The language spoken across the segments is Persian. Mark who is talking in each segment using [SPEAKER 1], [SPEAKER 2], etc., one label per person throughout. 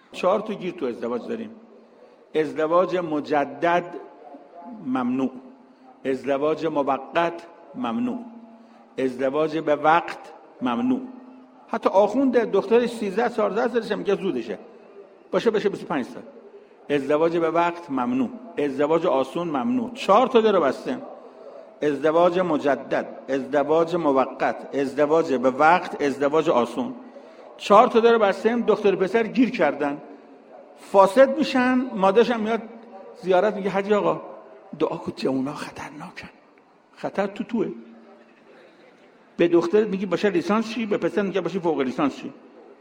[SPEAKER 1] 4 تا گیر تو ازدواج داریم. ازدواج مجدد ممنوع، ازدواج موقت ممنوع، ازدواج به وقت ممنوع. حتی آخوند دخترش 13 14 سالشه میگه زودشه، باشه بشه 25 سال. ازدواج به وقت ممنوع، ازدواج آسون ممنوع. 4 تا داره بسته: ازدواج مجدد، ازدواج موقت، ازدواج به وقت، ازدواج آسون. 4 تا داره بسته. دختر پسر گیر کردن، فاسد میشن. مادرش هم میاد زیارت میگه حاجی آقا دعا کن جوونا خطرناکن. خطر توه. به دختر میگی باشه لیسانس چی، به پسر میگه باشه فوق لیسانس چی.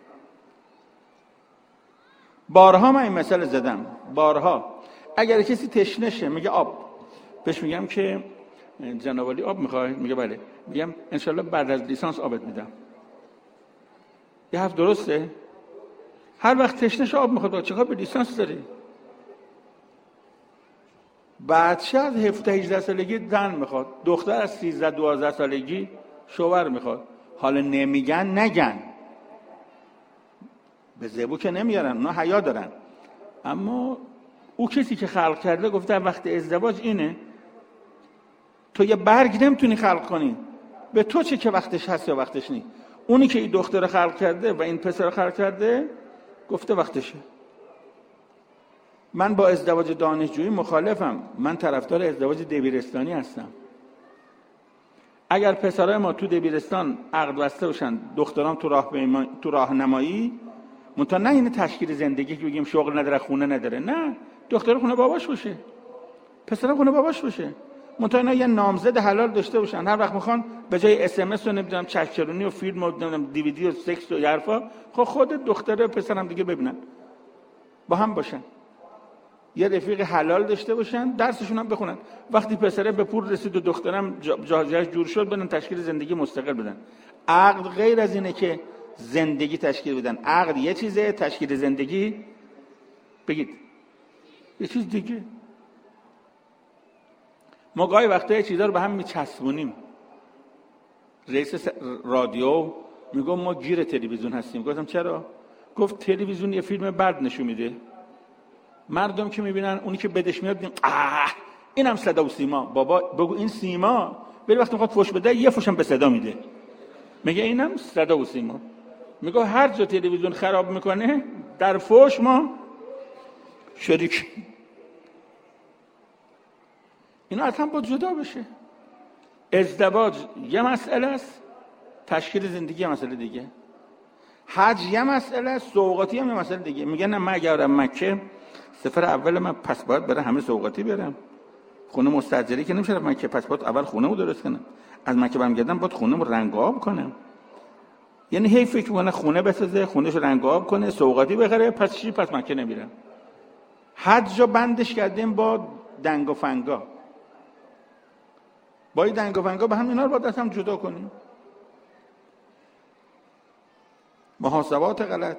[SPEAKER 1] بارها من این مسئله زدم، بارها. اگر کسی تشنه شه میگه آب، بهش میگم که جناب علی آب میخوای؟ میگه بله. میگم انشالله بعد از لیسانس آبت میدم. یه حرف درسته؟ هر وقت تشنه شه آب میخواد، چه کار به لیسانس داری؟ بچه از 17 18 سالگی زن میخواد، دختر از 13 12 سالگی شوهر میخواد. حالا نمیگن نگن، به زبو که نمیارن، اونا حیا دارن. اما او کسی که خلق کرده گفته وقت ازدواج اینه. تو یه برگ نمیتونی خلق کنی، به تو چه که وقتش هست یا وقتش نیست. اونی که این دختر خلق کرده و این پسر خلق کرده گفته وقتشه. من با ازدواج دانشجویی مخالفم. من طرفدار ازدواج دبیرستانی هستم. اگر پسرای ما تو دبیرستان عقد بسته باشن، دختران تو راهنمایی، منتها نه این تشکیل زندگی که بگیم شغل نداره خونه نداره، نه، دختر خونه باباش باشه، پسر خونه باباش باشه. منتها اینا یه نامزد حلال داشته باشن، هر وقت میخوان به جای اس ام اس و نمیدونم چکچرونی و فیلم و نمیدونم دی وی دی و سکس و حرفا، خود دختر و پسرم دیگه ببینن، با هم باشن، یه رفیق حلال داشته باشن، درسشون هم بخونن. وقتی پسره به پول رسید و دخترم جاهش جور شد، بدن تشکیل زندگی مستقل بدن. عقد غیر از اینه که زندگی تشکیل بدن. عقد یه چیزه، تشکیل زندگی بگید یه چیز دیگه. ما گاهی وقتا یه چیزا رو به هم میچسبونیم. رئیس رادیو میگم ما گیر تلویزیون هستیم. گفتم چرا؟ گفت تلویزیون یه فیلم بد نشون میده، مردم که میبینن اونی که بدش میاد میگن اینم صدا و سیما. بابا بگو این سیما، ولی وقتی میخواد فوش بده یه فوشم به صدا میده، میگه اینم صدا و سیما. میگه هر جا تلویزیون خراب میکنه در فوش ما شریک. اینا اصلا باید جدا بشه. ازدواج یه مسئله است، تشکیل زندگی یه مسئله دیگه، حج یه مسئله است، سوغاتی هم یه مسئله دیگه. میگن نه من اگر برم مکه سفر اول من پس باید برم همه سوغاتی بیارم، خونه مستاجری که نمیشه مکه، پس باید اول خونه رو درست کنم، از مکه برمیگردم باید خونه رو رنگ آب کنم. یعنی هی فکر میکنه خونه بسازه، خونه‌شو رنگ آب کنه، سوغاتی بخره، پس چی؟ پس مکه نمیرم. حج جا بندش کردیم با دنگ و فنگا. با این دنگ و فنگا به هم اینا رو باید از هم جدا کنیم. محاسبات غلط،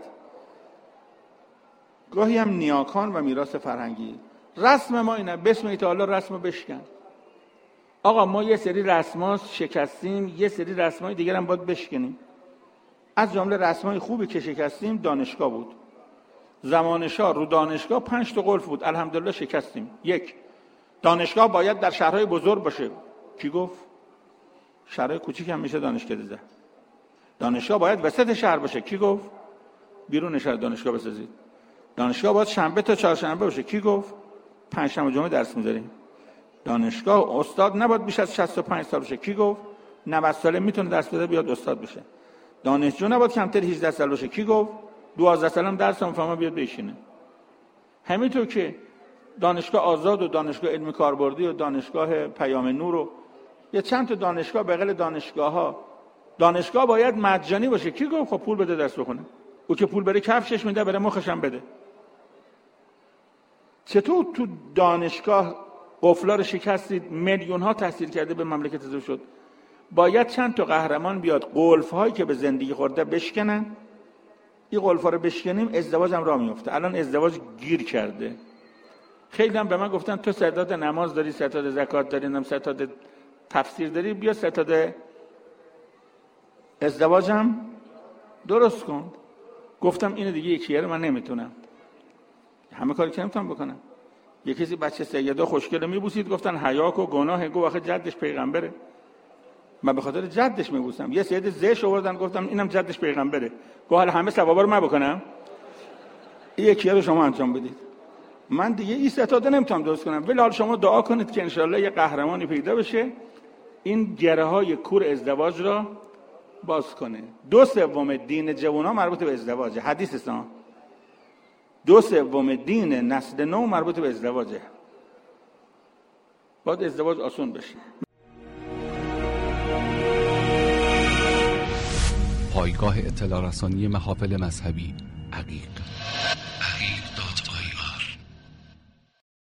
[SPEAKER 1] گاهی هم نیاکان و میراث فرهنگی. رسم ما اینه، بسم الله تعالی رسمو بشکن. آقا ما یه سری رسم‌ها شکستیم، یه سری رسم‌های دیگر هم باید بشکنیم. از جمله رسم‌های خوبی که شکستیم دانشگاه بود. زمان شاه رو دانشگاه 5 تا قلف بود، الحمدلله شکستیم. 1. دانشگاه باید در شهرهای بزرگ باشه. کی گفت؟ شهرهای کوچیک هم میشه دانشکده زد. دانشگاه باید وسط شهر باشه. کی گفت؟ بیرون شهر دانشگاه بسازید. دانشگاه باید شنبه تا چهارشنبه باشه. کی گفت؟ پنجشنبه و جمعه درس می‌ذاریم. دانشگاه استاد نباید بیش از 65 سال باشه. کی گفت؟ 90 ساله میتونه درس بده بیاد استاد بشه. دانشجو نباید کمتر 18 سال باشه. کی گفت؟ 12 سالم درس می‌فهمه بیاد بشینه. همینطور که دانشگاه آزاد و دانشگاه علمی کاربردی و دانشگاه پیام نور و یه چند تا دانشگاه بغل دانشگاه‌ها، دانشگاه باید مجانی باشه. کی گفت؟ خب پول بده درس بخونه. او که پول بره کفشش میده، بره مخش هم بده. چطور تو دانشگاه قفلا رو شکستید، میلیون ها تحصیل کرده به مملکت اضافه شد؟ باید چند تا قهرمان بیاد قلف هایی که به زندگی خورده بشکنن. این قلف ها رو بشکنیم ازدواج هم راه میفته. الان ازدواج گیر کرده. خیلی هم به من گفتن تو ستاد نماز داری، ستاد زکات داری، نم ستاد تفسیر داری، بیا ستاد ازدواج هم درست کن. گفتم اینو دیگه یکیه رو من نمیتونم. همه کاری که نمیتونم بکنم. یه کسی بچه سیدا خوشگله میبوسید، گفتن حیاک و گناه، گو آخه جدش پیغمبره. من به خاطر جدش میبوسم. یه سید زش آوردن، گفتم اینم جدش پیغمبره. گو حالا همه ثوابا رو من بکنم؟ یکی رو شما انجام بدید. من دیگه این ستاده نمیتونم درست کنم. ولی حالا شما دعا کنید که انشالله یه قهرمانی پیدا بشه این گره‌های کور ازدواج را باز کنه. 2/3 دین جوونا مربوط به ازدواجه. حدیث است. 2/3 دین نسل نو مربوط به ازدواجه. باید ازدواج آسون بشه.
[SPEAKER 2] پایگاه اطلاع رسانی محافل مذهبی عقیق.